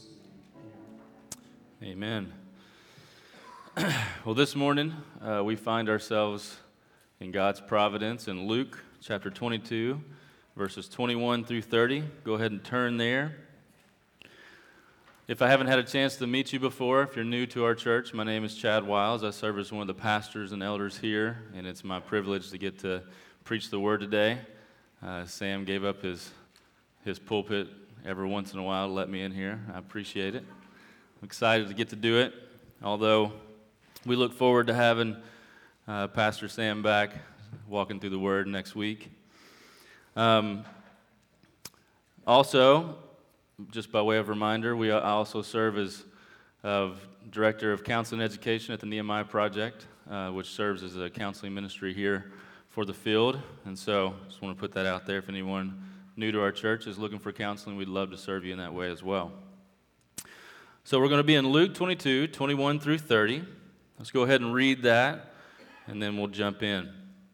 Amen. Well, this morning we find ourselves in God's providence in Luke chapter 22, verses 21 through 30. Go ahead and turn there. If I haven't had a chance to meet you before, if you're new to our church, my name is Chad Wiles. I serve as one of the pastors and elders here, and it's my privilege to get to preach the word today. Sam gave up his pulpit every once in a while to let me in here. I appreciate it. I'm excited to get to do it, although we look forward to having Pastor Sam back walking through the Word next week. Also, just by way of reminder, I also serve as Director of Counseling Education at the Nehemiah Project, which serves as a counseling ministry here for the field. And so I just want to put that out there. If anyone new to our church is looking for counseling, we'd love to serve you in that way as well. So we're going to be in Luke 22, 21 through 30. Let's go ahead and read that, and then we'll jump in.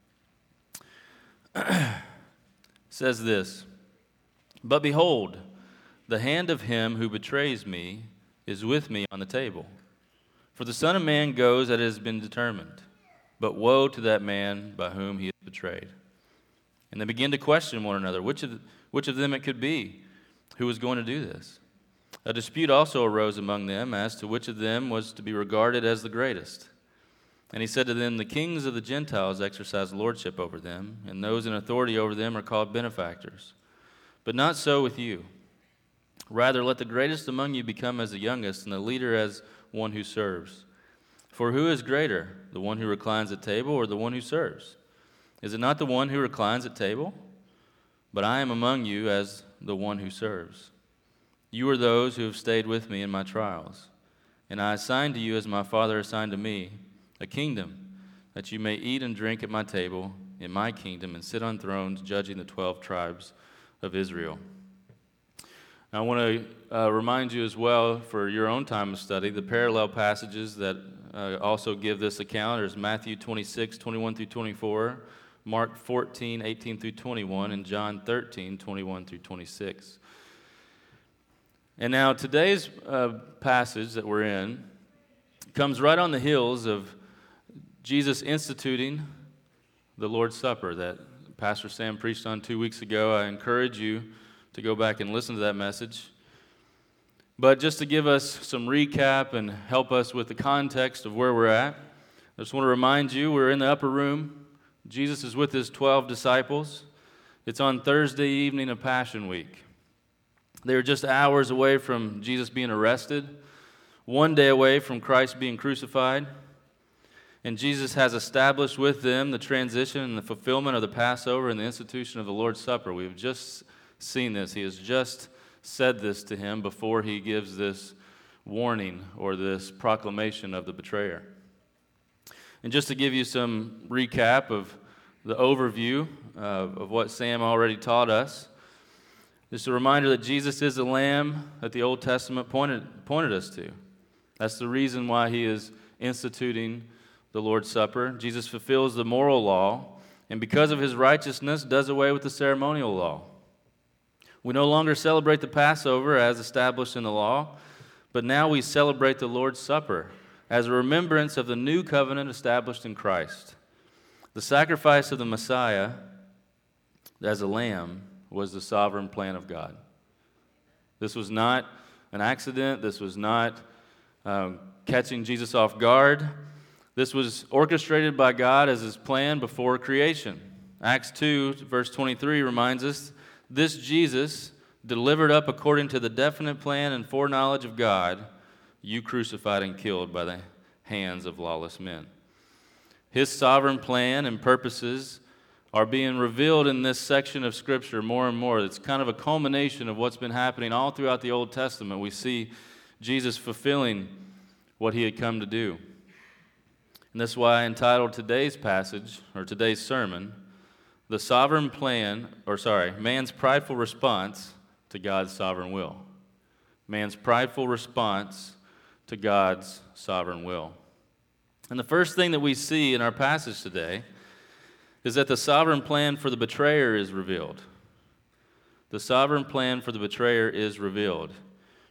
It says this, "But behold, the hand of him who betrays me is with me on the table. For the Son of Man goes as it has been determined, but woe to that man by whom he is betrayed." And they begin to question one another, which of them it could be who was going to do this. A dispute also arose among them as to which of them was to be regarded as the greatest. And he said to them, "The kings of the Gentiles exercise lordship over them, and those in authority over them are called benefactors. But not so with you. Rather, let the greatest among you become as the youngest, and the leader as one who serves. For who is greater, the one who reclines at table or the one who serves? Is it not the one who reclines at table? But I am among you as the one who serves. You are those who have stayed with me in my trials. And I assign to you, as my Father assigned to me, a kingdom, that you may eat and drink at my table in my kingdom and sit on thrones judging the 12 tribes of Israel." Now, I want to remind you as well, for your own time of study, the parallel passages that also give this account. There's Matthew 26, 21 through 24, Mark 14, 18 through 21, and John 13, 21 through 26. And now today's passage that we're in comes right on the heels of Jesus instituting the Lord's Supper that Pastor Sam preached on 2 weeks ago. I encourage you to go back and listen to that message. But just to give us some recap and help us with the context of where we're at, I just want to remind you we're in the upper room. Jesus is with his 12 disciples. It's on Thursday evening of Passion Week. They were just hours away from Jesus being arrested, one day away from Christ being crucified, and Jesus has established with them the transition and the fulfillment of the Passover and the institution of the Lord's Supper. We've just seen this. He has just said this to him before he gives this warning or this proclamation of the betrayer. And just to give you some recap of the overview of what Sam already taught us, just a reminder that Jesus is the Lamb that the Old Testament pointed us to. That's the reason why he is instituting the Lord's Supper. Jesus fulfills the moral law, and because of his righteousness, does away with the ceremonial law. We no longer celebrate the Passover as established in the law, but now we celebrate the Lord's Supper as a remembrance of the new covenant established in Christ. The sacrifice of the Messiah as a lamb was the sovereign plan of God. This was not an accident. This was not catching Jesus off guard. This was orchestrated by God as his plan before creation. Acts 2, verse 23 reminds us, "This Jesus, delivered up according to the definite plan and foreknowledge of God, you crucified and killed by the hands of lawless men." His sovereign plan and purposes are being revealed in this section of Scripture more and more. It's kind of a culmination of what's been happening all throughout the Old Testament. We see Jesus fulfilling what he had come to do. And that's why I entitled today's passage, or today's sermon, "The Sovereign Plan," man's prideful response to God's sovereign will. Man's prideful response to God's sovereign will. And the first thing that we see in our passage today is that the sovereign plan for the betrayer is revealed. The sovereign plan for the betrayer is revealed.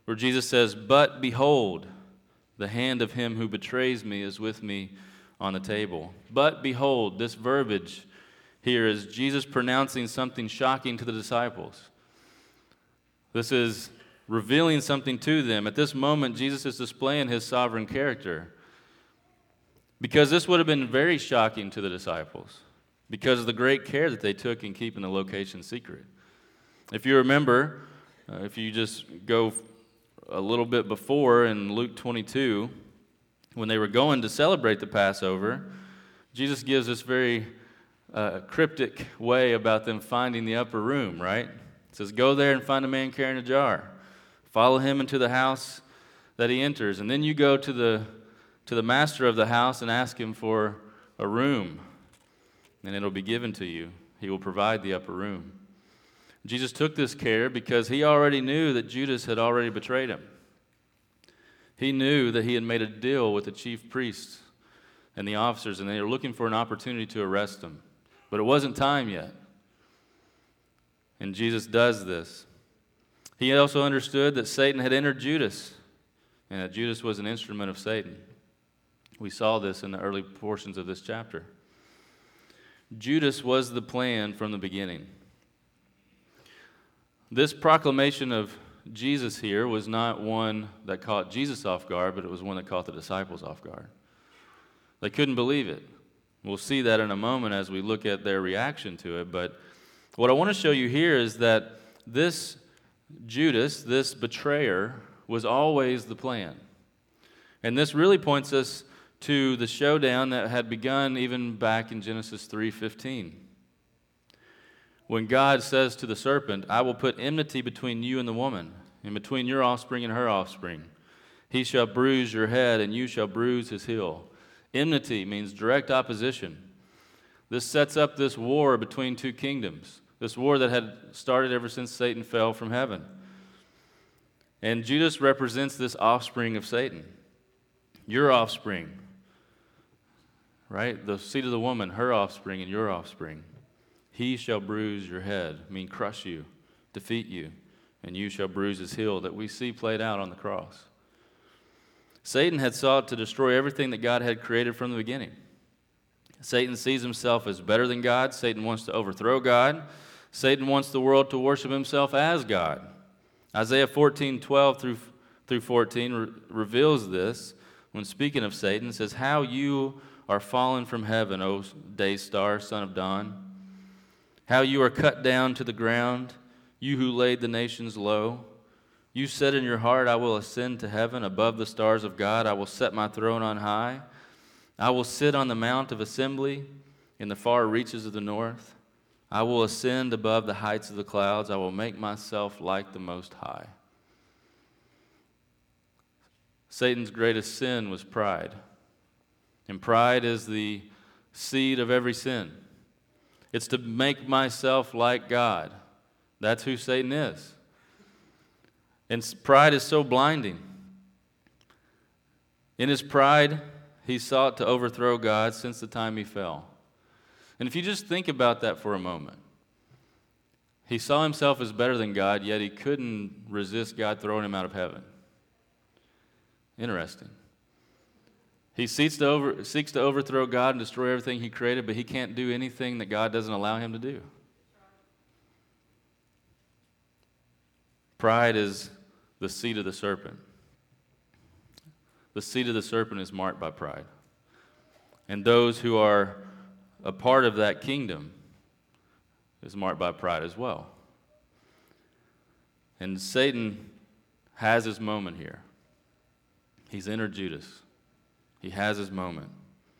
where Jesus says, "But behold, the hand of him who betrays me is with me on the table." But behold, this verbiage here is Jesus pronouncing something shocking to the disciples. This is revealing something to them. At this moment, Jesus is displaying his sovereign character, because this would have been very shocking to the disciples because of the great care that they took in keeping the location secret. If you remember, if you just go a little bit before in Luke 22, when they were going to celebrate the Passover, Jesus gives this very cryptic way about them finding the upper room, right? It says, "Go there and find a man carrying a jar. Follow him into the house that he enters. And then you go to the master of the house and ask him for a room, and it'll be given to you. He will provide the upper room." Jesus took this care because he already knew that Judas had already betrayed him. He knew that he had made a deal with the chief priests and the officers, and they were looking for an opportunity to arrest him. But it wasn't time yet. And Jesus does this. He also understood that Satan had entered Judas, and that Judas was an instrument of Satan. We saw this in the early portions of this chapter. Judas was the plan from the beginning. This proclamation of Jesus here was not one that caught Jesus off guard, but it was one that caught the disciples off guard. They couldn't believe it. We'll see that in a moment as we look at their reaction to it. But what I want to show you here is that this Judas, this betrayer, was always the plan. And this really points us to the showdown that had begun even back in Genesis 3:15. When God says to the serpent, "I will put enmity between you and the woman, and between your offspring and her offspring. He shall bruise your head, and you shall bruise his heel." Enmity means direct opposition. This sets up this war between two kingdoms, this war that had started ever since Satan fell from heaven. And Judas represents this offspring of Satan. Your offspring, right? The seed of the woman, her offspring, and your offspring. He shall bruise your head, mean crush you, defeat you, and you shall bruise his heel, that we see played out on the cross. Satan had sought to destroy everything that God had created from the beginning. Satan sees himself as better than God. Satan wants to overthrow God. Satan wants the world to worship himself as God. Isaiah 14:12 through 14 reveals this when speaking of Satan. It says, "How you are fallen from heaven, O day star, son of dawn. How you are cut down to the ground, you who laid the nations low. You said in your heart, I will ascend to heaven, above the stars of God. I will set my throne on high. I will sit on the mount of assembly in the far reaches of the north. I will ascend above the heights of the clouds. I will make myself like the Most High." Satan's greatest sin was pride. And pride is the seed of every sin. It's to make myself like God. That's who Satan is. And pride is so blinding. In his pride, he sought to overthrow God since the time he fell. And if you just think about that for a moment, he saw himself as better than God, yet he couldn't resist God throwing him out of heaven. Interesting. He seeks to overthrow God and destroy everything he created, but he can't do anything that God doesn't allow him to do. Pride is the seed of the serpent. The seed of the serpent is marked by pride. And those who are a part of that kingdom is marked by pride as well. And Satan has his moment here. He's entered Judas. He has his moment.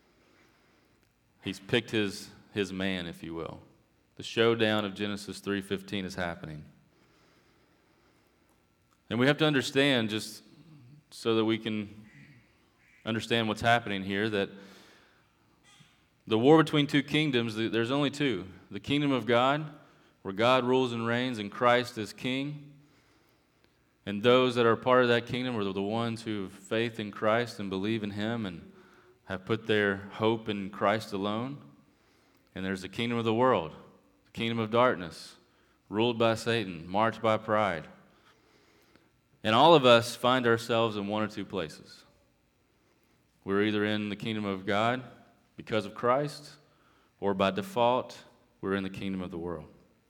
He's picked his man, if you will. The showdown of Genesis 3:15 is happening. And we have to understand, just so that we can understand what's happening here, that the war between two kingdoms, there's only two. The kingdom of God, where God rules and reigns and Christ is king. And those that are part of that kingdom are the ones who have faith in Christ and believe in him and have put their hope in Christ alone. And there's the kingdom of the world, the kingdom of darkness, ruled by Satan, marked by pride. And all of us find ourselves in one or two places. We're either in the kingdom of God because of Christ, or by default, we're in the kingdom of the world.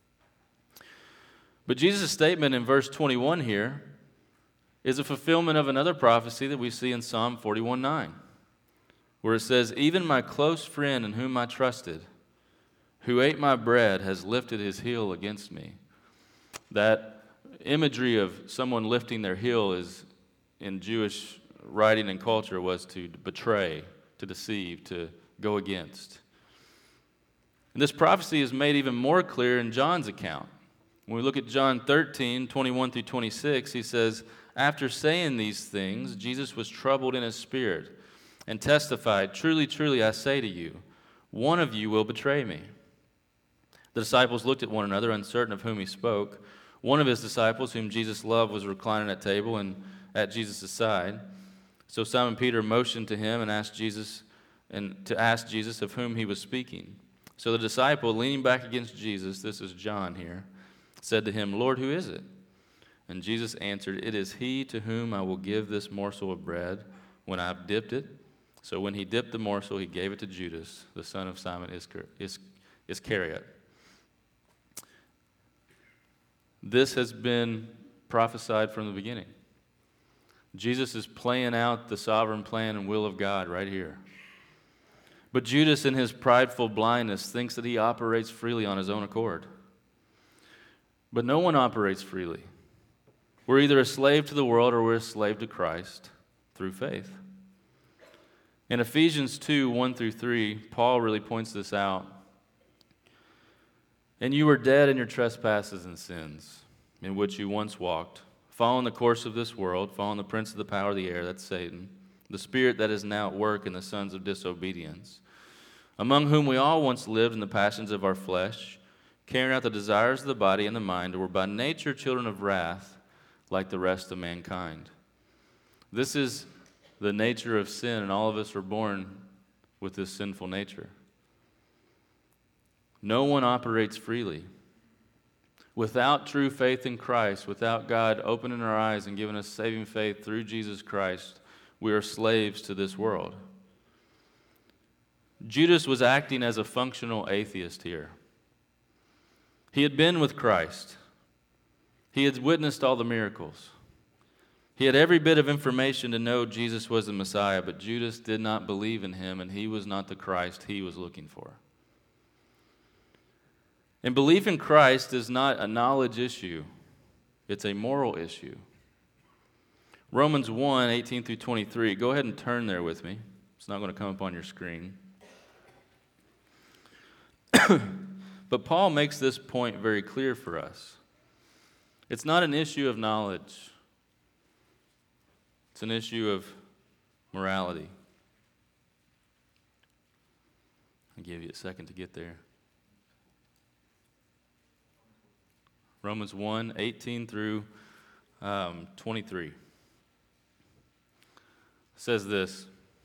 But Jesus' statement in verse 21 here is a fulfillment of another prophecy that we see in Psalm 41:9, where it says, "Even my close friend in whom I trusted, who ate my bread, has lifted his heel against me." That imagery of someone lifting their heel is, in Jewish writing and culture, was to betray, to deceive, to go against. And this prophecy is made even more clear in John's account. When we look at John 13:21 through 26, he says, "After saying these things, Jesus was troubled in his spirit and testified, 'Truly, truly, I say to you, one of you will betray me.' The disciples looked at one another, uncertain of whom he spoke. One of his disciples, whom Jesus loved, was reclining at table and at Jesus' side. So Simon Peter motioned to him and asked Jesus of whom he was speaking. So the disciple, leaning back against Jesus, this is John here, said to him, 'Lord, who is it?' And Jesus answered, 'It is he to whom I will give this morsel of bread when I have dipped it.' So when he dipped the morsel, he gave it to Judas, the son of Simon Iscariot." This has been prophesied from the beginning. Jesus is playing out the sovereign plan and will of God right here. But Judas, in his prideful blindness, thinks that he operates freely on his own accord. But no one operates freely. We're either a slave to the world or we're a slave to Christ through faith. In Ephesians 2:1 through 3, Paul really points this out. "And you were dead in your trespasses and sins, in which you once walked, following the course of this world, following the prince of the power of the air," that's Satan, "the spirit that is now at work in the sons of disobedience, among whom we all once lived in the passions of our flesh, carrying out the desires of the body and the mind, and were by nature children of wrath, like the rest of mankind." This is the nature of sin, and all of us are born with this sinful nature. No one operates freely. Without true faith in Christ, without God opening our eyes and giving us saving faith through Jesus Christ, we are slaves to this world. Judas was acting as a functional atheist here. He had been with Christ. He had witnessed all the miracles. He had every bit of information to know Jesus was the Messiah, but Judas did not believe in him, and he was not the Christ he was looking for. And belief in Christ is not a knowledge issue. It's a moral issue. Romans 1:18 through 23. Go ahead and turn there with me. It's not going to come up on your screen. But Paul makes this point very clear for us. It's not an issue of knowledge. It's an issue of morality. I'll give you a second to get there. Romans 1:18 through 23. It says this: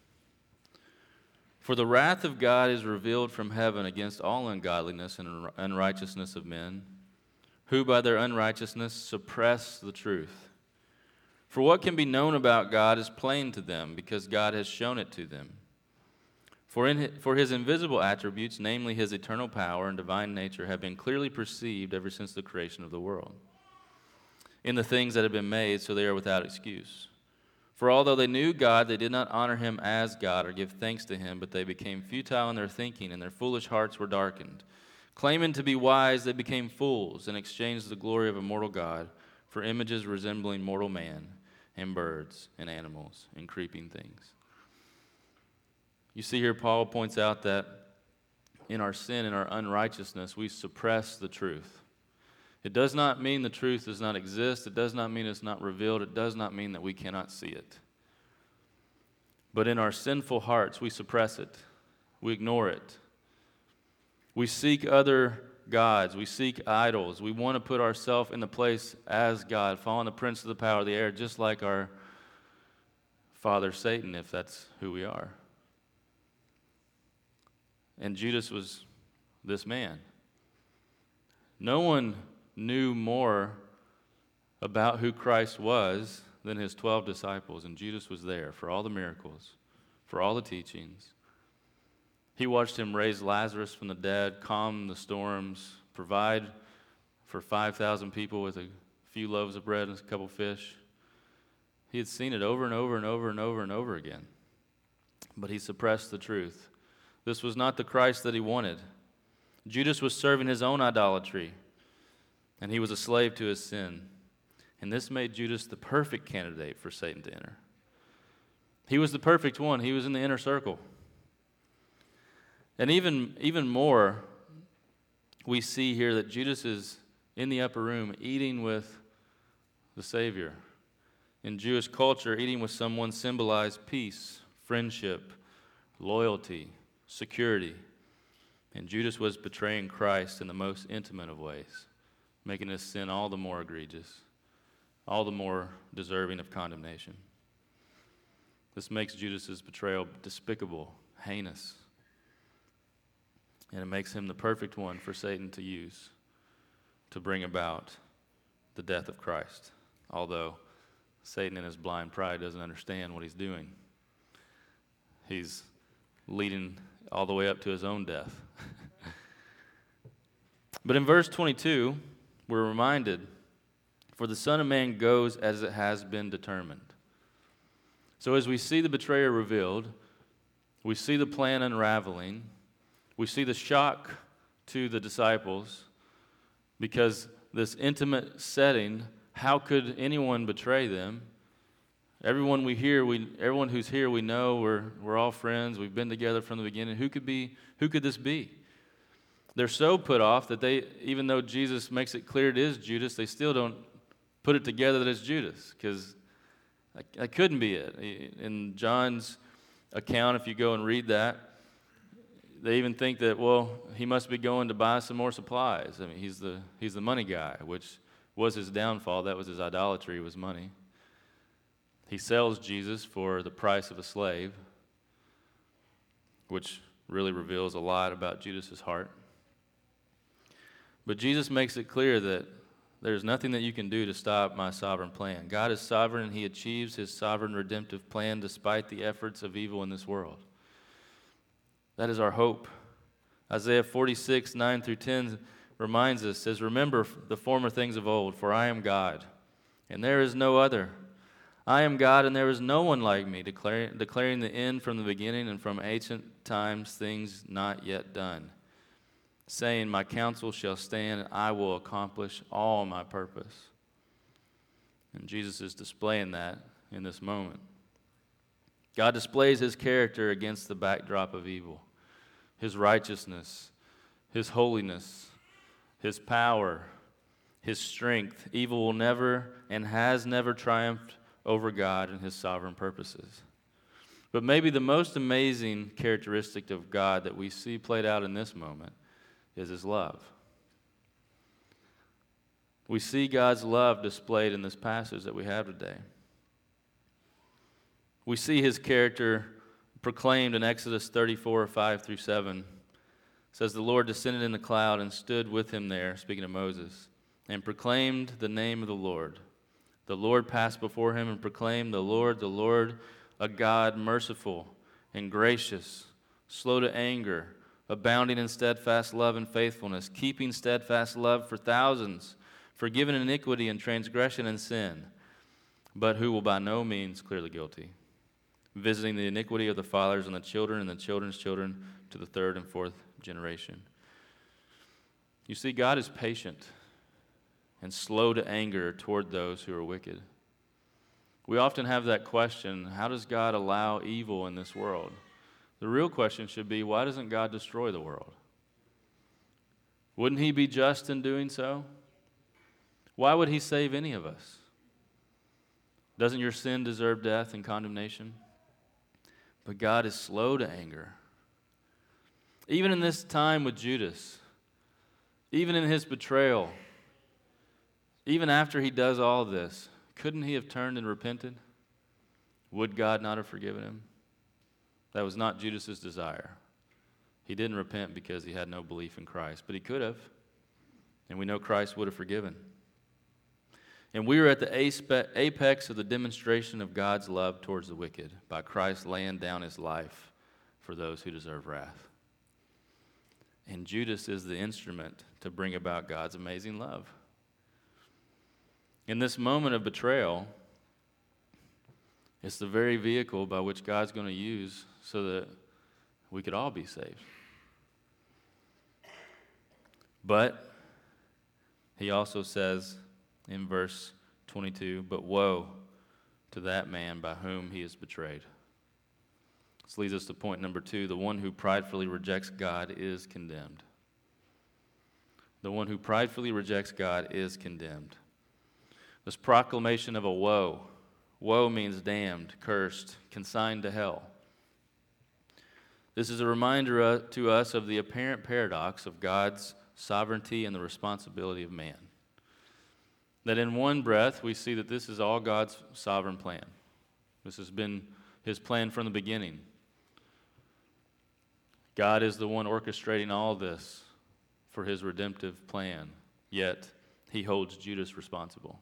"For the wrath of God is revealed from heaven against all ungodliness and unrighteousness of men, who by their unrighteousness suppress the truth. For what can be known about God is plain to them, because God has shown it to them. For his invisible attributes, namely his eternal power and divine nature, have been clearly perceived ever since the creation of the world, in the things that have been made, so they are without excuse. For although they knew God, they did not honor him as God or give thanks to him, but they became futile in their thinking, and their foolish hearts were darkened. Claiming to be wise, they became fools and exchanged the glory of immortal God for images resembling mortal man and birds and animals and creeping things." You see here, Paul points out that in our sin, in our unrighteousness, we suppress the truth. It does not mean the truth does not exist. It does not mean it's not revealed. It does not mean that we cannot see it. But in our sinful hearts, we suppress it. We ignore it. We seek other gods. We seek idols. We want to put ourselves in the place as God, following the prince of the power of the air, just like our father Satan, if that's who we are. And Judas was this man. No one knew more about who Christ was than his 12 disciples, and Judas was there for all the miracles, for all the teachings. He watched him raise Lazarus from the dead, calm the storms, provide for 5,000 people with a few loaves of bread and a couple fish. He had seen it over and over and over and over and over again, but he suppressed the truth. This was not the Christ that he wanted. Judas was serving his own idolatry, and he was a slave to his sin. And this made Judas the perfect candidate for Satan to enter. He was the perfect one. He was in the inner circle. And even more, we see here that Judas is in the upper room eating with the Savior. In Jewish culture, eating with someone symbolized peace, friendship, loyalty, security. And Judas was betraying Christ in the most intimate of ways, making his sin all the more egregious, all the more deserving of condemnation. This makes Judas's betrayal despicable, heinous. And it makes him the perfect one for Satan to use to bring about the death of Christ. Although Satan in his blind pride doesn't understand what he's doing. He's leading all the way up to his own death. But in verse 22, we're reminded, for the Son of Man goes as it has been determined. So as we see the betrayer revealed, we see the plan unraveling, we see the shock to the disciples, because this intimate setting, how could anyone betray them? Everyone who's here, we know we're all friends. We've been together from the beginning. Who could this be? They're so put off that even though Jesus makes it clear it is Judas, they still don't put it together that it's Judas, because that couldn't be it. In John's account, if you go and read that, they even think that, well, he must be going to buy some more supplies. I mean, he's the money guy, which was his downfall. That was his idolatry, was money. He sells Jesus for the price of a slave, which really reveals a lot about Judas's heart. But Jesus makes it clear that there's nothing that you can do to stop my sovereign plan. God is sovereign, and he achieves his sovereign redemptive plan despite the efforts of evil in this world. That is our hope. Isaiah 46, 9 through 10 reminds us, says, remember the former things of old, for I am God, and there is no other. I am God, and there is no one like me, declaring the end from the beginning and from ancient times things not yet done, saying, my counsel shall stand, and I will accomplish all my purpose. And Jesus is displaying that in this moment. God displays his character against the backdrop of evil, his righteousness, his holiness, his power, his strength. Evil will never and has never triumphed over God and his sovereign purposes. But maybe the most amazing characteristic of God that we see played out in this moment is his love. We see God's love displayed in this passage that we have today. We see his character proclaimed in Exodus 34, 5 through 7. It says, the Lord descended in the cloud and stood with him there, speaking of Moses, and proclaimed the name of the Lord. The Lord passed before him and proclaimed, the Lord, a God merciful and gracious, slow to anger, abounding in steadfast love and faithfulness, keeping steadfast love for thousands, forgiving iniquity and transgression and sin, but who will by no means clear the guilty, visiting the iniquity of the fathers on the children and the children's children to the third and fourth generation. You see, God is patient and slow to anger toward those who are wicked. We often have that question, how does God allow evil in this world? The real question should be, why doesn't God destroy the world? Wouldn't he be just in doing so? Why would he save any of us? Doesn't your sin deserve death and condemnation? But God is slow to anger. Even in this time with Judas, even in his betrayal, even after he does all this, couldn't he have turned and repented? Would God not have forgiven him? That was not Judas's desire. He didn't repent because he had no belief in Christ, but he could have, and we know Christ would have forgiven. And we are at the apex of the demonstration of God's love towards the wicked by Christ laying down his life for those who deserve wrath. And Judas is the instrument to bring about God's amazing love. In this moment of betrayal, it's the very vehicle by which God's going to use so that we could all be saved. But he also says in verse 22, but woe to that man by whom he is betrayed. This leads us to point number 2. The one who pridefully rejects God is condemned. The one who pridefully rejects God is condemned. This proclamation of a woe. Woe means damned, cursed, consigned to hell. This is a reminder to us of the apparent paradox of God's sovereignty and the responsibility of man. That in one breath, we see that this is all God's sovereign plan. This has been his plan from the beginning. God is the one orchestrating all this for his redemptive plan, yet he holds Judas responsible.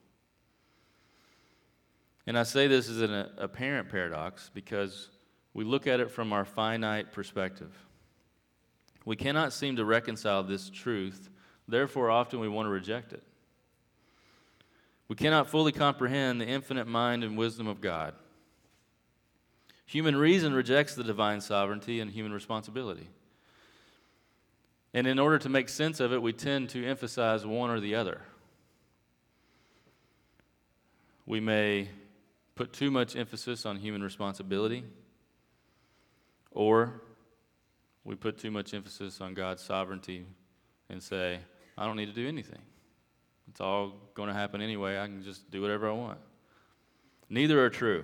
And I say this as an apparent paradox because we look at it from our finite perspective. We cannot seem to reconcile this truth, therefore often we want to reject it. We cannot fully comprehend the infinite mind and wisdom of God. Human reason rejects the divine sovereignty and human responsibility. And in order to make sense of it, we tend to emphasize one or the other. We may put too much emphasis on human responsibility, or we put too much emphasis on God's sovereignty and say, I don't need to do anything. It's all going to happen anyway. I can just do whatever I want. Neither are true.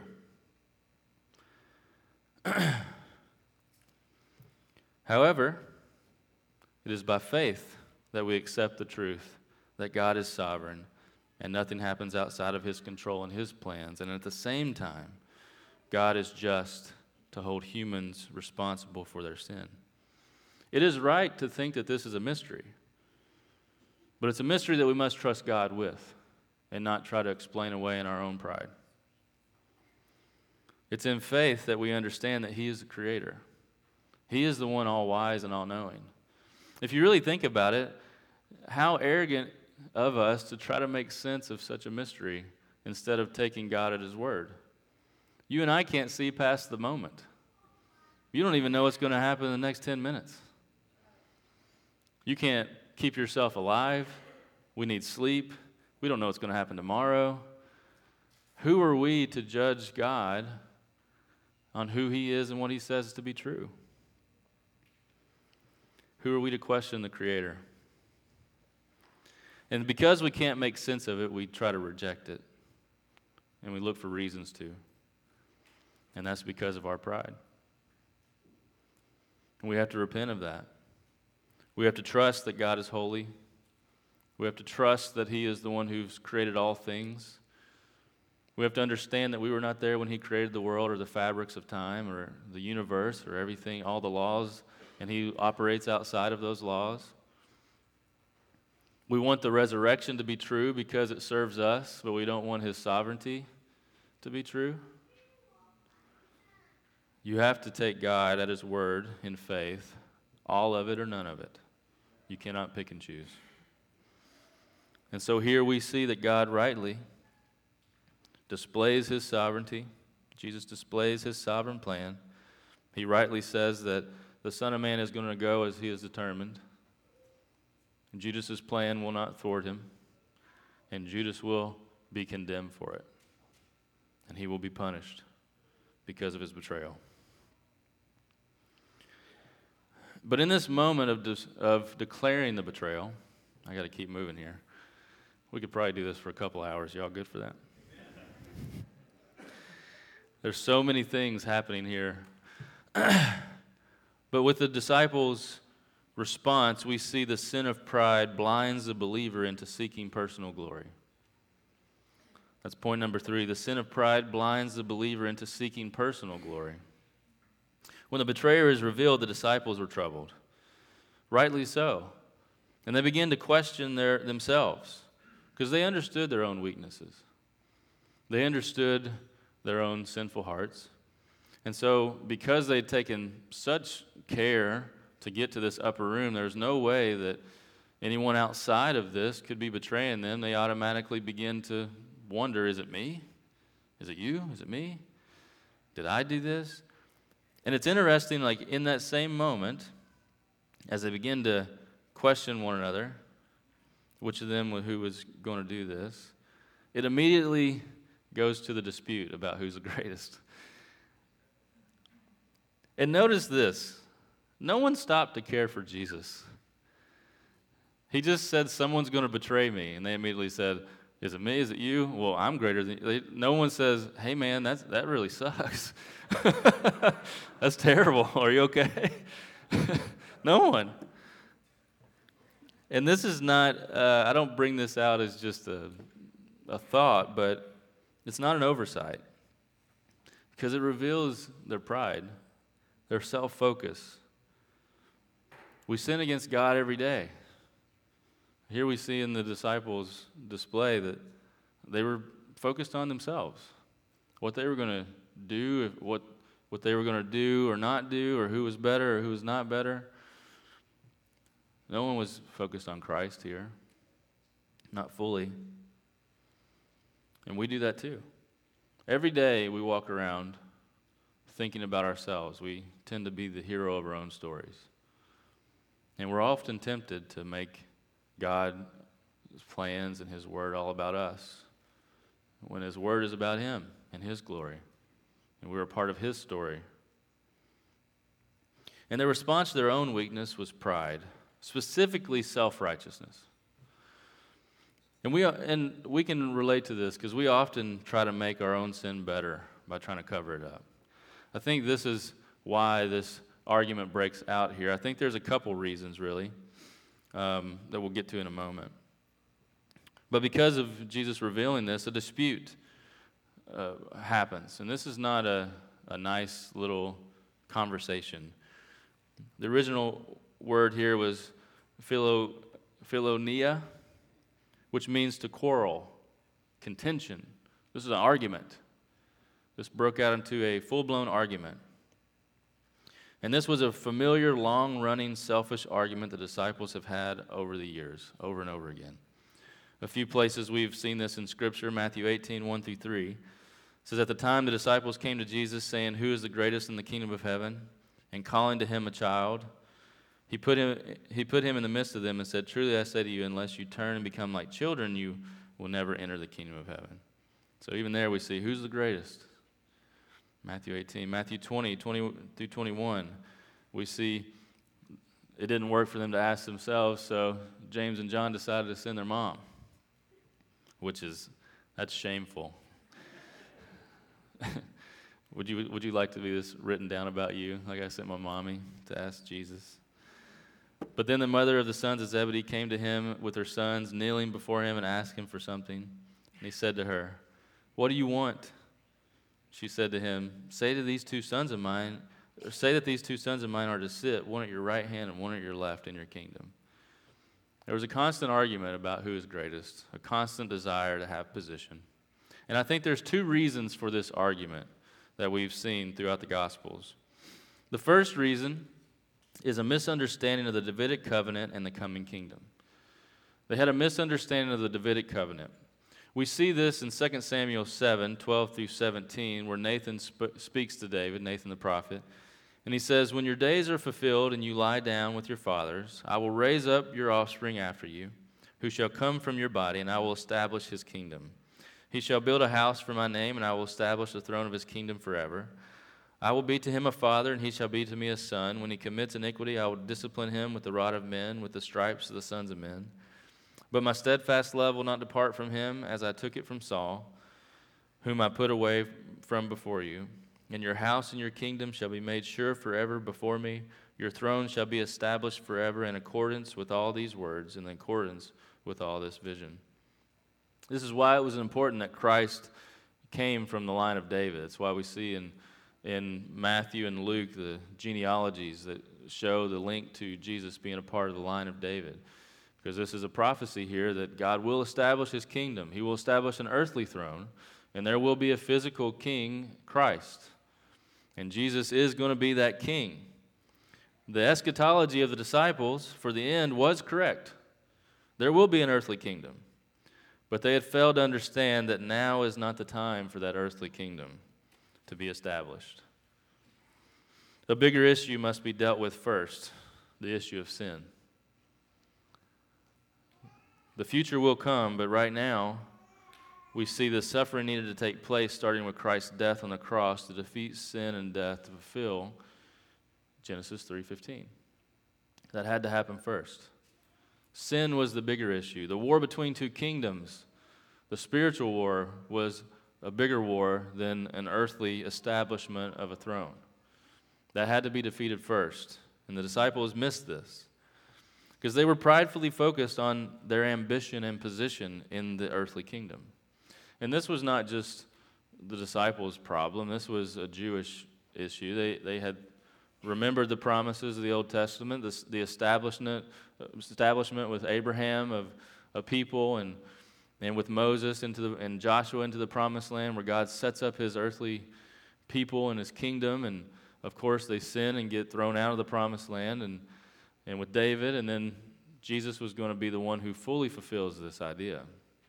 However, it is by faith that we accept the truth that God is sovereign and nothing happens outside of his control and his plans. And at the same time, God is just to hold humans responsible for their sin. It is right to think that this is a mystery, but it's a mystery that we must trust God with and not try to explain away in our own pride. It's in faith that we understand that he is the creator. He is the one all-wise and all-knowing. If you really think about it, how arrogant of us to try to make sense of such a mystery instead of taking God at his word. You and I can't see past the moment. You don't even know what's going to happen in the next 10 minutes. You can't keep yourself alive. We need sleep. We don't know what's going to happen tomorrow. Who are we to judge God on who he is and what he says to be true? Who are we to question the Creator? And because we can't make sense of it, we try to reject it. And we look for reasons to. And that's because of our pride. And we have to repent of that. We have to trust that God is holy. We have to trust that he is the one who's created all things. We have to understand that we were not there when he created the world or the fabrics of time or the universe or everything, all the laws, and he operates outside of those laws. We want the resurrection to be true because it serves us, but we don't want his sovereignty to be true. You have to take God at his word in faith, all of it or none of it. You cannot pick and choose. And so here we see that God rightly displays his sovereignty. Jesus displays his sovereign plan. He rightly says that the Son of Man is going to go as he is determined. And Judas' plan will not thwart him. And Judas will be condemned for it. And he will be punished because of his betrayal. But in this moment of declaring the betrayal, I got to keep moving here. We could probably do this for a couple hours. Y'all good for that? There's so many things happening here. But with the disciples' response, we see the sin of pride blinds the believer into seeking personal glory. That's point number 3. The sin of pride blinds the believer into seeking personal glory. When the betrayer is revealed, the disciples were troubled. Rightly so. And they begin to question themselves. because they understood their own weaknesses. They understood their own sinful hearts. And so because they'd taken such care to get to this upper room, there's no way that anyone outside of this could be betraying them. They automatically begin to wonder, is it me? Is it you? Is it me? Did I do this? And it's interesting, like in that same moment, as they begin to question one another, which of them who was going to do this, it immediately goes to the dispute about who's the greatest. And notice this, no one stopped to care for Jesus. He just said, someone's going to betray me. And they immediately said, is it me? Is it you? Well, I'm greater than you. No one says, hey, man, that really sucks. That's terrible. Are you okay? No one. And this is not, I don't bring this out as just a thought, but it's not an oversight. Because it reveals their pride, their self-focus. We sin against God every day. Here we see in the disciples' display that they were focused on themselves, what they were going to do, what they were going to do or not do, or who was better or who was not better. No one was focused on Christ here, not fully. And we do that too. Every day we walk around thinking about ourselves. We tend to be the hero of our own stories. And we're often tempted to make God's plans and His Word all about us, when His Word is about Him and His glory, and we're a part of His story. And their response to their own weakness was pride, specifically self-righteousness. And we can relate to this because we often try to make our own sin better by trying to cover it up. I think this is why this argument breaks out here. I think there's a couple reasons, really, that we'll get to in a moment. But because of Jesus revealing this, a dispute happens. And this is not a nice little conversation. The original word here was philonia, which means to quarrel, contention. This is an argument. This broke out into a full-blown argument. And this was a familiar, long-running, selfish argument the disciples have had over the years, over and over again. A few places we've seen this in Scripture, Matthew 18, 1-3. It says, at the time the disciples came to Jesus, saying, who is the greatest in the kingdom of heaven? And calling to him a child, he put him in the midst of them and said, truly I say to you, unless you turn and become like children, you will never enter the kingdom of heaven. So even there we see, who's the greatest? Matthew 18. Matthew 20-21, we see it didn't work for them to ask themselves, so James and John decided to send their mom, that's shameful. Would you like to be this written down about you, like I sent my mommy to ask Jesus? But then the mother of the sons of Zebedee came to him with her sons, kneeling before him and asked him for something. And he said to her, what do you want? She said to him, say that these two sons of mine are to sit, one at your right hand and one at your left in your kingdom. There was a constant argument about who is greatest, a constant desire to have position. And I think there's two reasons for this argument that we've seen throughout the Gospels. The first reason is a misunderstanding of the Davidic covenant and the coming kingdom. They had a misunderstanding of the Davidic covenant. We see this in 2 Samuel 7, 12-17, where Nathan speaks to David, Nathan the prophet, and he says, when your days are fulfilled and you lie down with your fathers, I will raise up your offspring after you, who shall come from your body, and I will establish his kingdom. He shall build a house for my name, and I will establish the throne of his kingdom forever. I will be to him a father, and he shall be to me a son. When he commits iniquity, I will discipline him with the rod of men, with the stripes of the sons of men. But my steadfast love will not depart from him, as I took it from Saul, whom I put away from before you. And your house and your kingdom shall be made sure forever before me. Your throne shall be established forever in accordance with all these words, and in accordance with all this vision. This is why it was important that Christ came from the line of David. It's why we see in Matthew and Luke the genealogies that show the link to Jesus being a part of the line of David. because this is a prophecy here that God will establish his kingdom. He will establish an earthly throne, and there will be a physical king, Christ. And Jesus is going to be that king. The eschatology of the disciples for the end was correct. There will be an earthly kingdom. But they had failed to understand that now is not the time for that earthly kingdom to be established. The bigger issue must be dealt with first, the issue of sin. The future will come, but right now we see the suffering needed to take place, starting with Christ's death on the cross to defeat sin and death, to fulfill Genesis 3:15. That had to happen first. Sin was the bigger issue. The war between two kingdoms, the spiritual war, was a bigger war than an earthly establishment of a throne. That had to be defeated first. And the disciples missed this because they were pridefully focused on their ambition and position in the earthly kingdom. And this was not just the disciples' problem. This was a Jewish issue. They had remembered the promises of the Old Testament, the establishment with Abraham of a people, and with Moses and Joshua into the promised land, where God sets up his earthly people and his kingdom. And of course they sin and get thrown out of the promised land, and with David, and then Jesus was going to be the one who fully fulfills this idea.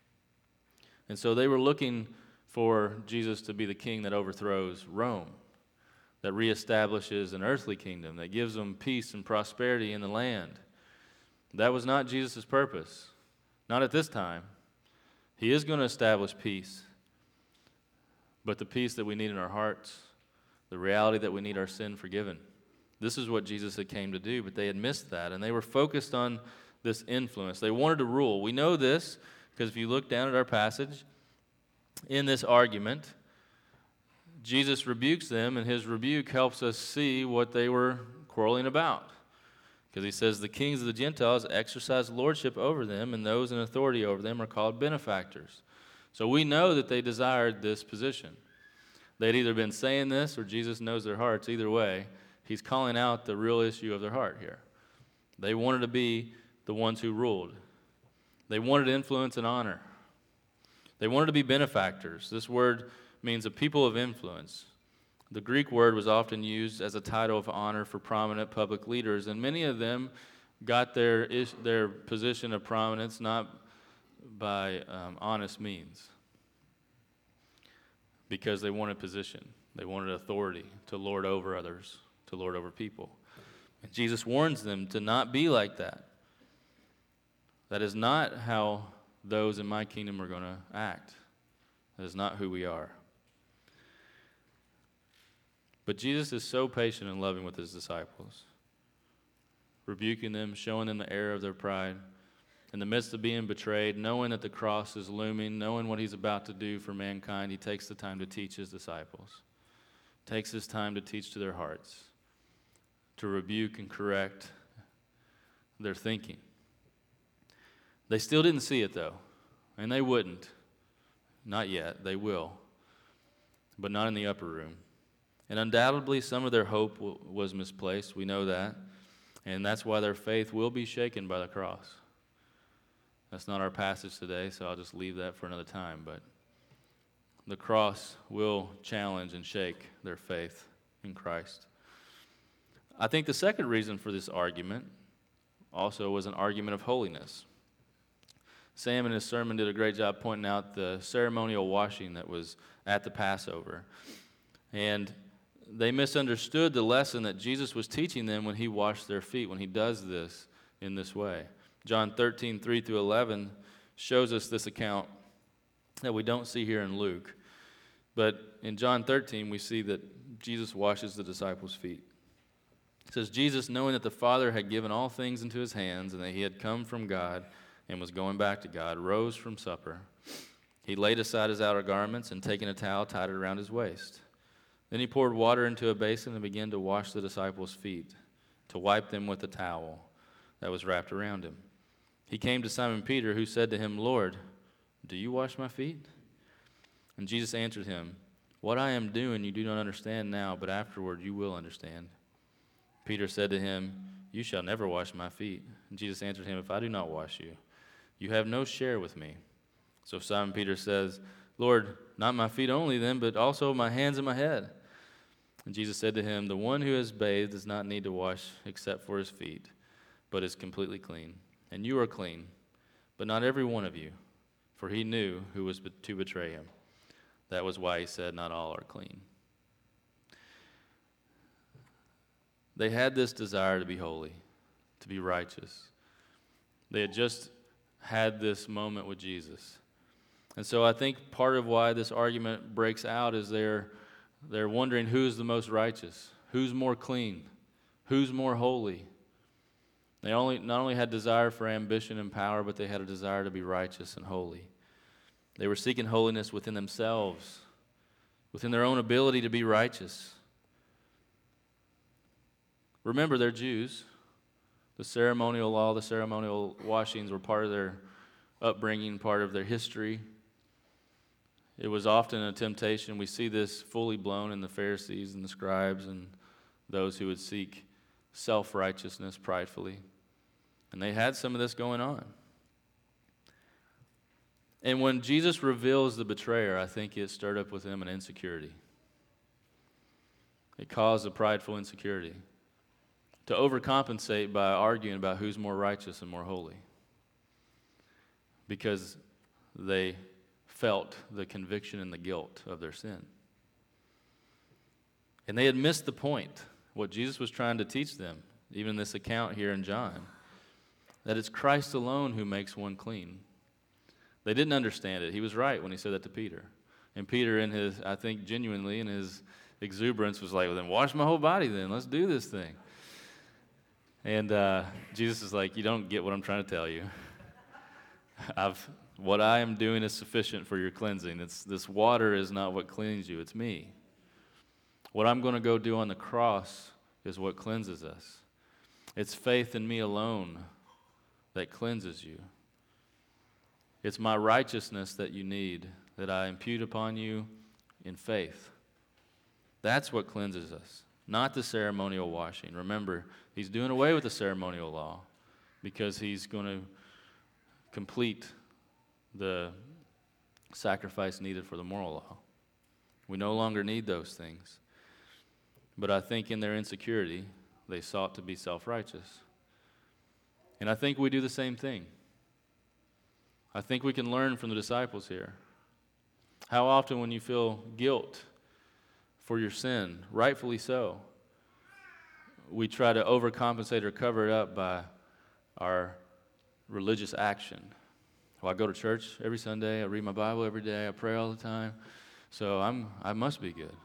And so they were looking for Jesus to be the king that overthrows Rome, that reestablishes an earthly kingdom, that gives them peace and prosperity in the land. That was not Jesus' purpose, not at this time. He is going to establish peace, but the peace that we need in our hearts, the reality that we need our sin forgiven. This is what Jesus had came to do, but they had missed that, and they were focused on this influence. They wanted to rule. We know this because if you look down at our passage, in this argument, Jesus rebukes them, and his rebuke helps us see what they were quarreling about. Because he says, the kings of the Gentiles exercise lordship over them, and those in authority over them are called benefactors. So we know that they desired this position. They'd either been saying this, or Jesus knows their hearts. Either way, he's calling out the real issue of their heart here. They wanted to be the ones who ruled. They wanted influence and honor. They wanted to be benefactors. This word means a people of influence. The Greek word was often used as a title of honor for prominent public leaders, and many of them got their position of prominence not by honest means, because they wanted position. They wanted authority to lord over others, to lord over people. And Jesus warns them to not be like that. That is not how those in my kingdom are going to act. That is not who we are. But Jesus is so patient and loving with his disciples, rebuking them, showing them the error of their pride. In the midst of being betrayed, knowing that the cross is looming, knowing what he's about to do for mankind, he takes the time to teach his disciples, takes his time to teach to their hearts, to rebuke and correct their thinking. They still didn't see it, though, and they wouldn't. Not yet. They will, but not in the upper room. And undoubtedly, some of their hope was misplaced. We know that. And that's why their faith will be shaken by the cross. That's not our passage today, so I'll just leave that for another time. But the cross will challenge and shake their faith in Christ. I think the second reason for this argument also was an argument of holiness. Sam in his sermon did a great job pointing out the ceremonial washing that was at the Passover. And they misunderstood the lesson that Jesus was teaching them when he washed their feet, when he does this in this way. John 13, 3 through 11 shows us this account that we don't see here in Luke. But in John 13, we see that Jesus washes the disciples' feet. It says, Jesus, knowing that the Father had given all things into his hands and that he had come from God and was going back to God, rose from supper. He laid aside his outer garments and taking a towel, tied it around his waist. Then he poured water into a basin and began to wash the disciples' feet, to wipe them with the towel that was wrapped around him. He came to Simon Peter, who said to him, Lord, do you wash my feet? And Jesus answered him, what I am doing you do not understand now, but afterward you will understand. Peter said to him, you shall never wash my feet. And Jesus answered him, "If I do not wash you, you have no share with me." So Simon Peter says, "Lord, not my feet only then, but also my hands and my head." And Jesus said to him, "The one who has bathed does not need to wash except for his feet, but is completely clean. And you are clean, but not every one of you." For he knew who was to betray him. That was why he said, "Not all are clean." They had this desire to be holy, to be righteous. They had just had this moment with Jesus. And so I think part of why this argument breaks out is they're wondering who's the most righteous, who's more clean, who's more holy. They not only had desire for ambition and power, but they had a desire to be righteous and holy. They were seeking holiness within themselves, within their own ability to be righteous. Remember, they're Jews. The ceremonial law, the ceremonial washings were part of their upbringing, part of their history. It was often a temptation. We see this fully blown in the Pharisees and the scribes and those who would seek self-righteousness pridefully. And they had some of this going on. And when Jesus reveals the betrayer, I think it stirred up within them an insecurity. It caused a prideful insecurity to overcompensate by arguing about who's more righteous and more holy, because they felt the conviction and the guilt of their sin. And they had missed the point, what Jesus was trying to teach them, even in this account here in John, that it's Christ alone who makes one clean. They didn't understand it. He was right when he said that to Peter. And Peter, in his, I think genuinely, in his exuberance, was like, "Well, then wash my whole body then. Let's do this thing." And Jesus is like, "You don't get what I'm trying to tell you. What I am doing is sufficient for your cleansing. This water is not what cleans you. It's me. What I'm going to go do on the cross is what cleanses us. It's faith in me alone that cleanses you. It's my righteousness that you need, that I impute upon you in faith. That's what cleanses us, not the ceremonial washing." Remember, he's doing away with the ceremonial law because he's going to complete the sacrifice needed for the moral law. We no longer need those things. But I think in their insecurity, they sought to be self-righteous. And I think we do the same thing. I think we can learn from the disciples here. How often when you feel guilt for your sin, rightfully so, we try to overcompensate or cover it up by our religious action. Well, I go to church every Sunday, I read my Bible every day, I pray all the time, so I must be good.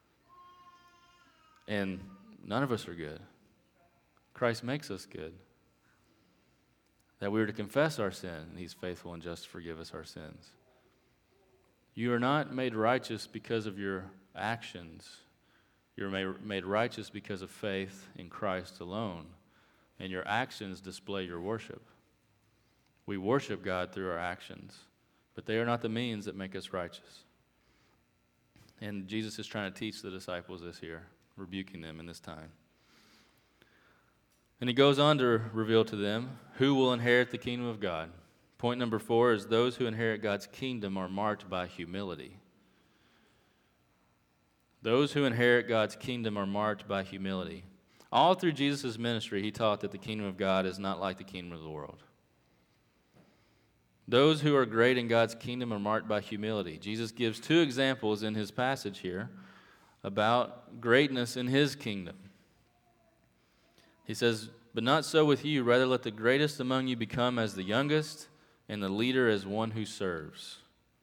And none of us are good. Christ makes us good. That we are to confess our sin, and he's faithful and just to forgive us our sins. You are not made righteous because of your actions. You're made righteous because of faith in Christ alone, and your actions display your worship. We worship God through our actions, but they are not the means that make us righteous. And Jesus is trying to teach the disciples this here, rebuking them in this time. And he goes on to reveal to them who will inherit the kingdom of God. Point number 4 is those who inherit God's kingdom are marked by humility. Those who inherit God's kingdom are marked by humility. All through Jesus' ministry, he taught that the kingdom of God is not like the kingdom of the world. Those who are great in God's kingdom are marked by humility. Jesus gives 2 examples in his passage here about greatness in his kingdom. He says, "But not so with you. Rather let the greatest among you become as the youngest, and the leader as one who serves."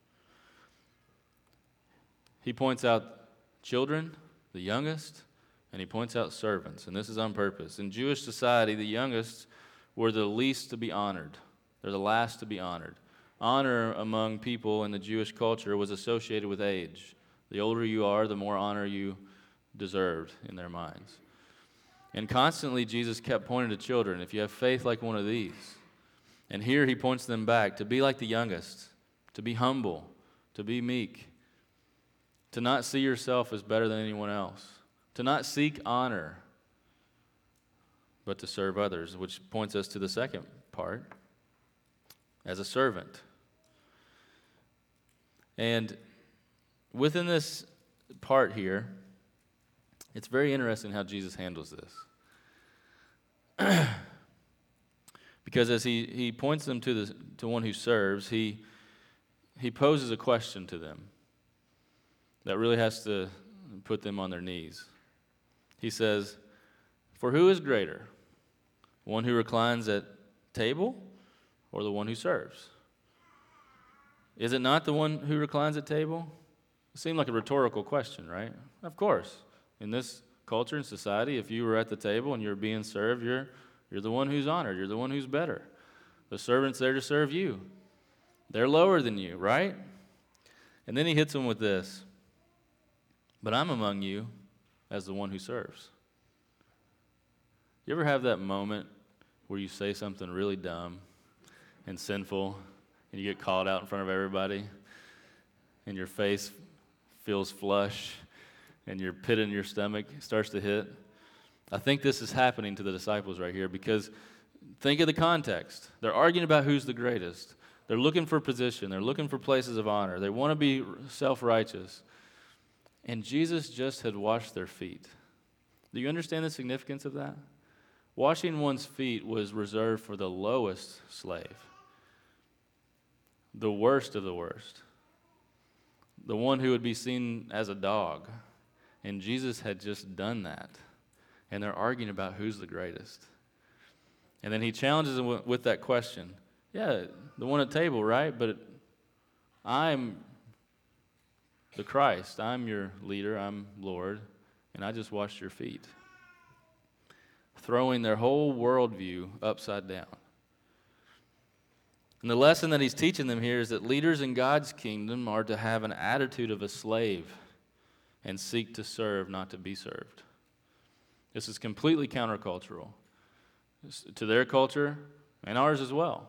He points out children, the youngest, and he points out servants. And this is on purpose. In Jewish society, the youngest were the least to be honored. They're the last to be honored. Honor among people in the Jewish culture was associated with age. The older you are, the more honor you deserved in their minds. And constantly Jesus kept pointing to children. If you have faith like one of these. And here he points them back to be like the youngest, to be humble, to be meek, to not see yourself as better than anyone else, to not seek honor, but to serve others, which points us to the second part, as a servant. And within this part here, it's very interesting how Jesus handles this. Because as he points them to one who serves, he poses a question to them that really has to put them on their knees. He says, "For who is greater, one who reclines at table or the one who serves? Is it not the one who reclines at table?" It seemed like a rhetorical question, right? Of course. In this culture and society, if you were at the table and you're being served, you're the one who's honored. You're the one who's better. The servant's there to serve you. They're lower than you, right? And then he hits them with this. "But I'm among you as the one who serves." You ever have that moment where you say something really dumb and sinful and you get called out in front of everybody and your face feels flush and your pit in your stomach starts to hit? I think this is happening to the disciples right here, because think of the context. They're arguing about who's the greatest. They're looking for position. They're looking for places of honor. They want to be self-righteous. And Jesus just had washed their feet. Do you understand the significance of that? Washing one's feet was reserved for the lowest slave, the worst of the worst, the one who would be seen as a dog. And Jesus had just done that. And they're arguing about who's the greatest. And then he challenges them with that question. Yeah, the one at table, right? But I'm the Christ. I'm your leader. I'm Lord. And I just washed your feet. Throwing their whole worldview upside down. And the lesson that he's teaching them here is that leaders in God's kingdom are to have an attitude of a slave and seek to serve, not to be served. This is completely countercultural to their culture and ours as well.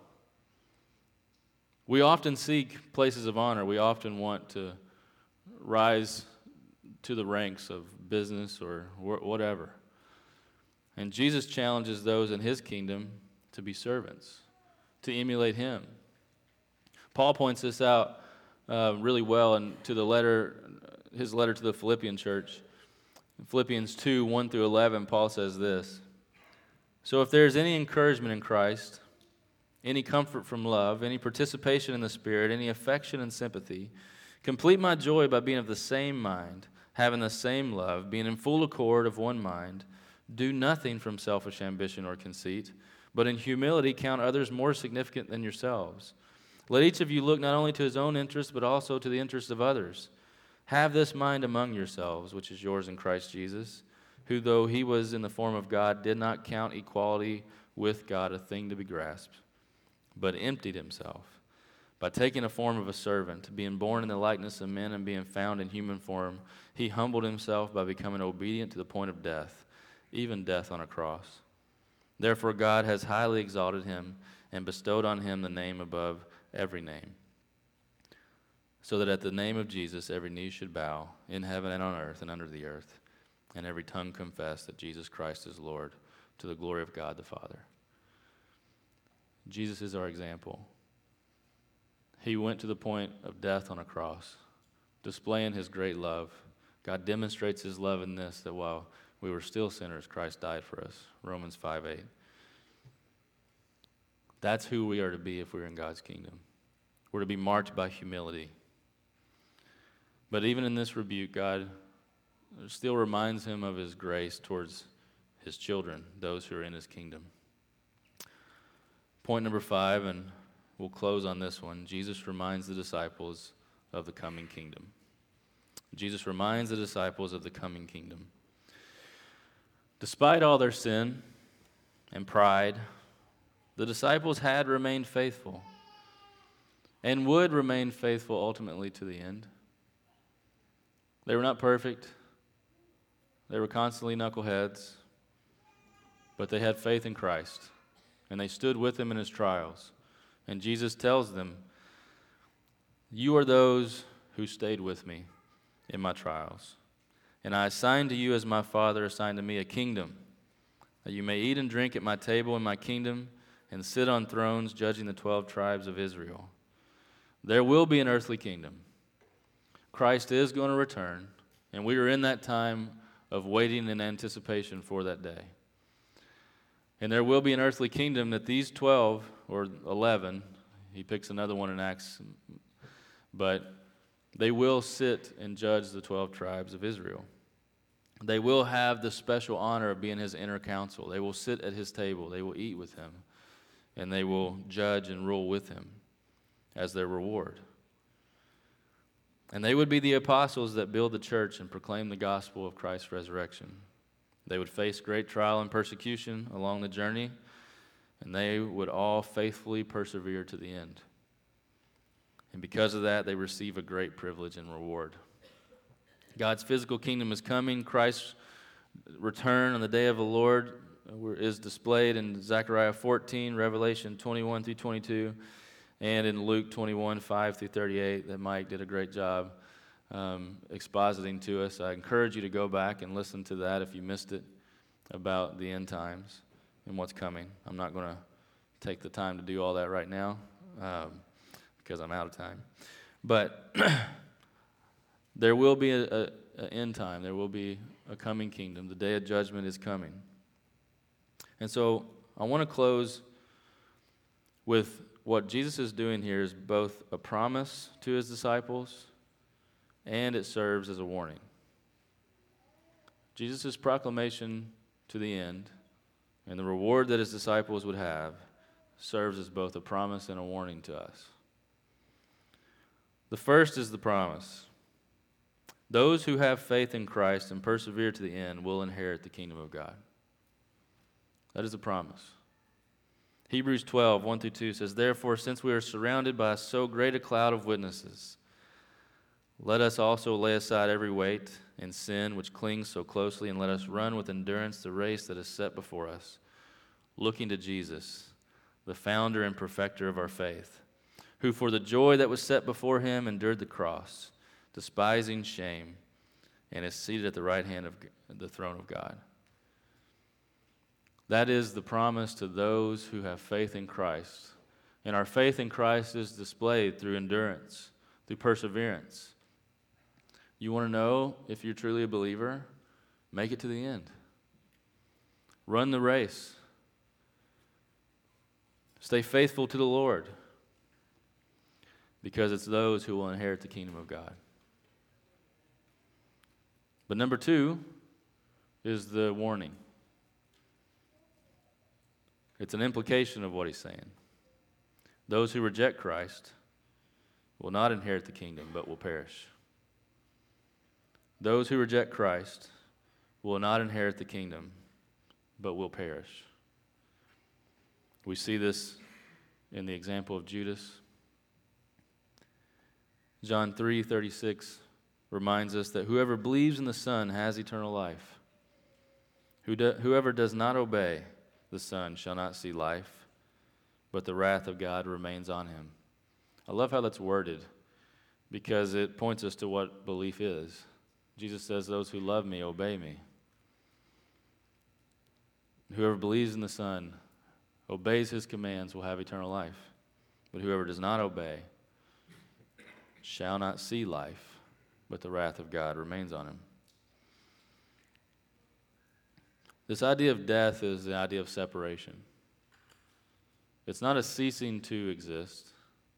We often seek places of honor. We often want to rise to the ranks of business or whatever. And Jesus challenges those in his kingdom to be servants, to emulate him. Paul points this out really well to his letter to the Philippian church. In Philippians 2, 1 through 11, Paul says this: "So if there is any encouragement in Christ, any comfort from love, any participation in the Spirit, any affection and sympathy, complete my joy by being of the same mind, having the same love, being in full accord of one mind. Do nothing from selfish ambition or conceit, but in humility count others more significant than yourselves. Let each of you look not only to his own interests, but also to the interests of others. Have this mind among yourselves, which is yours in Christ Jesus, who, though he was in the form of God, did not count equality with God a thing to be grasped, but emptied himself by taking a form of a servant, being born in the likeness of men and being found in human form. He humbled himself by becoming obedient to the point of death, even death on a cross. Therefore God has highly exalted him and bestowed on him the name above every name, so that at the name of Jesus every knee should bow, in heaven and on earth and under the earth, and every tongue confess that Jesus Christ is Lord, to the glory of God the Father." Jesus is our example. He went to the point of death on a cross, displaying his great love. God demonstrates his love in this, that while we were still sinners, Christ died for us. Romans 5:8. That's who we are to be if we're in God's kingdom. We're to be marked by humility. But even in this rebuke, God still reminds him of his grace towards his children, those who are in his kingdom. Point number 5, and we'll close on this one. Jesus reminds the disciples of the coming kingdom. Jesus reminds the disciples of the coming kingdom. Despite all their sin and pride, the disciples had remained faithful and would remain faithful ultimately to the end. They were not perfect. They were constantly knuckleheads, but they had faith in Christ, and they stood with him in his trials. And Jesus tells them, "You are those who stayed with me in my trials. And I assigned to you as my Father assigned to me a kingdom, that you may eat and drink at my table in my kingdom and sit on thrones judging the 12 tribes of Israel. There will be an earthly kingdom. Christ is going to return, and we are in that time of waiting in anticipation for that day. And there will be an earthly kingdom that these 12 or 11, he picks another one in Acts, but they will sit and judge the 12 tribes of Israel. They will have the special honor of being his inner council. They will sit at his table. They will eat with him. And they will judge and rule with him as their reward. And they would be the apostles that build the church and proclaim the gospel of Christ's resurrection. They would face great trial and persecution along the journey, and they would all faithfully persevere to the end. And because of that, they receive a great privilege and reward. God's physical kingdom is coming. Christ's return on the day of the Lord is displayed in Zechariah 14, Revelation 21 through 22, and in Luke 21, 5 through 38 that Mike did a great job expositing to us. I encourage you to go back and listen to that if you missed it, about the end times and what's coming. I'm not going to take the time to do all that right now because I'm out of time. But there will be an end time. There will be a coming kingdom. The day of judgment is coming. And so I want to close with what Jesus is doing here is both a promise to his disciples and it serves as a warning. Jesus' proclamation to the end and the reward that his disciples would have serves as both a promise and a warning to us. The first is the promise. Those who have faith in Christ and persevere to the end will inherit the kingdom of God. That is a promise. Hebrews 12, 1 through 2 says, "Therefore, since we are surrounded by so great a cloud of witnesses, let us also lay aside every weight and sin which clings so closely, and let us run with endurance the race that is set before us, looking to Jesus, the founder and perfecter of our faith, who for the joy that was set before him endured the cross, despising shame, and is seated at the right hand of the throne of God." That is the promise to those who have faith in Christ. And our faith in Christ is displayed through endurance, through perseverance. You want to know if you're truly a believer? Make it to the end. Run the race. Stay faithful to the Lord, because it's those who will inherit the kingdom of God. But number two is the warning. It's an implication of what he's saying. Those who reject Christ will not inherit the kingdom, but will perish. Those who reject Christ will not inherit the kingdom, but will perish. We see this in the example of Judas. John 3:36 reminds us that whoever believes in the Son has eternal life. Whoever does not obey the Son shall not see life, but the wrath of God remains on him. I love how that's worded because it points us to what belief is. Jesus says, "Those who love me obey me." Whoever believes in the Son, obeys his commands, will have eternal life. But whoever does not obey shall not see life, but the wrath of God remains on him. This idea of death is the idea of separation. It's not a ceasing to exist.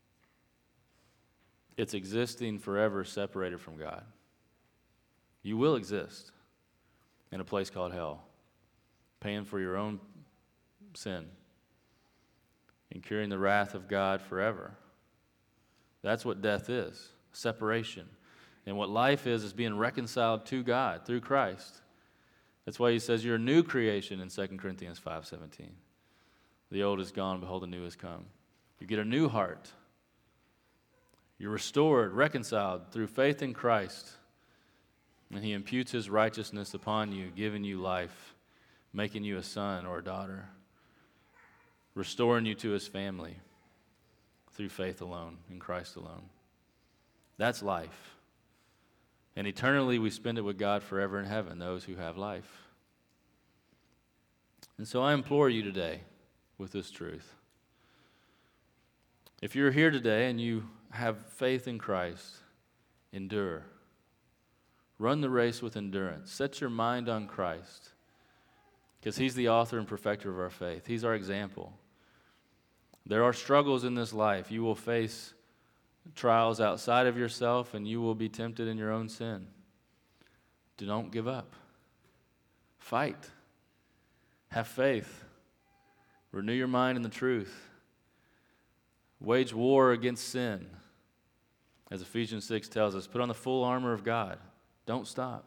It's existing forever separated from God. You will exist in a place called hell, paying for your own sin, incurring the wrath of God forever. That's what death is, separation. And what life is being reconciled to God through Christ. That's why he says you're a new creation in 2 Corinthians 5:17. The old is gone, behold, the new has come. You get a new heart. You're restored, reconciled through faith in Christ. And he imputes his righteousness upon you, giving you life, making you a son or a daughter, restoring you to his family through faith alone, in Christ alone. That's life. And eternally we spend it with God forever in heaven, those who have life. And so I implore you today with this truth. If you're here today and you have faith in Christ, endure. Run the race with endurance. Set your mind on Christ, because He's the author and perfecter of our faith. He's our example. There are struggles in this life. You will face trials outside of yourself, and you will be tempted in your own sin. Don't give up. Fight. Have faith. Renew your mind in the truth. Wage war against sin. As Ephesians 6 tells us, put on the full armor of God. Don't stop.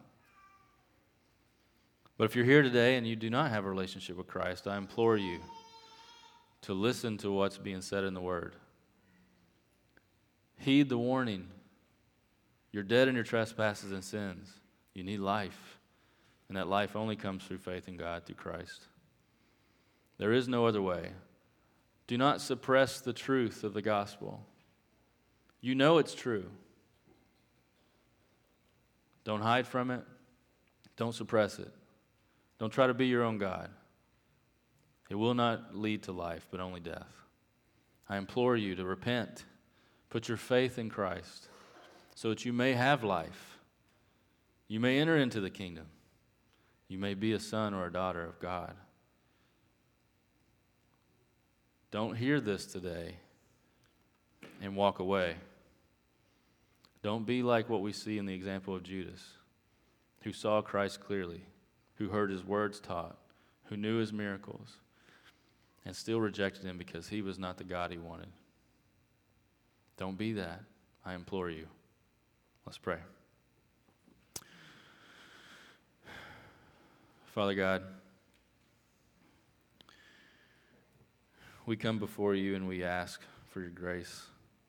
But if you're here today and you do not have a relationship with Christ, I implore you to listen to what's being said in the Word. Heed the warning. You're dead in your trespasses and sins. You need life. And that life only comes through faith in God, through Christ. There is no other way. Do not suppress the truth of the gospel. You know it's true. Don't hide from it. Don't suppress it. Don't try to be your own God. It will not lead to life, but only death. I implore you to repent. Put your faith in Christ so that you may have life. You may enter into the kingdom. You may be a son or a daughter of God. Don't hear this today and walk away. Don't be like what we see in the example of Judas, who saw Christ clearly, who heard His words taught, who knew His miracles, and still rejected Him because he was not the God he wanted. Don't be that. I implore you. Let's pray. Father God, we come before you and we ask for your grace.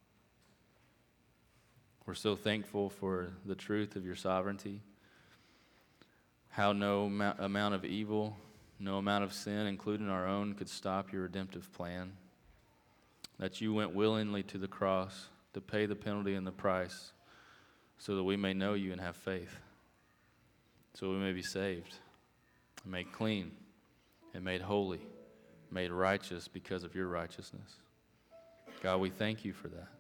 We're so thankful for the truth of your sovereignty, how no amount of evil, no amount of sin, including our own, could stop your redemptive plan, that you went willingly to the cross to pay the penalty and the price so that we may know you and have faith, so we may be saved, made clean, and made holy, made righteous because of your righteousness. God, we thank you for that.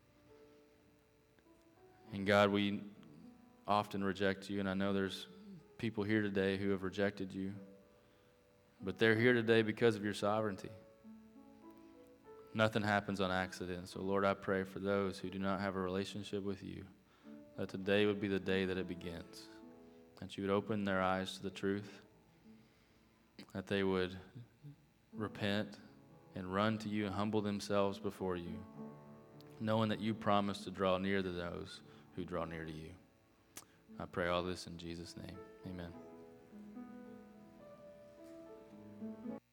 And God, we often reject you, and I know there's people here today who have rejected you, but they're here today because of your sovereignty. Nothing happens on accident. So, Lord, I pray for those who do not have a relationship with you, that today would be the day that it begins, that you would open their eyes to the truth, that they would repent and run to you and humble themselves before you, knowing that you promise to draw near to those who draw near to you. I pray all this in Jesus' name. Amen.